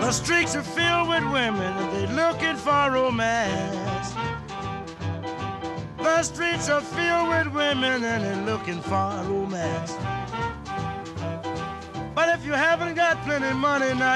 The streets are filled with women and they're looking for romance. The streets are filled with women and they're looking for romance. But if you haven't got plenty money now,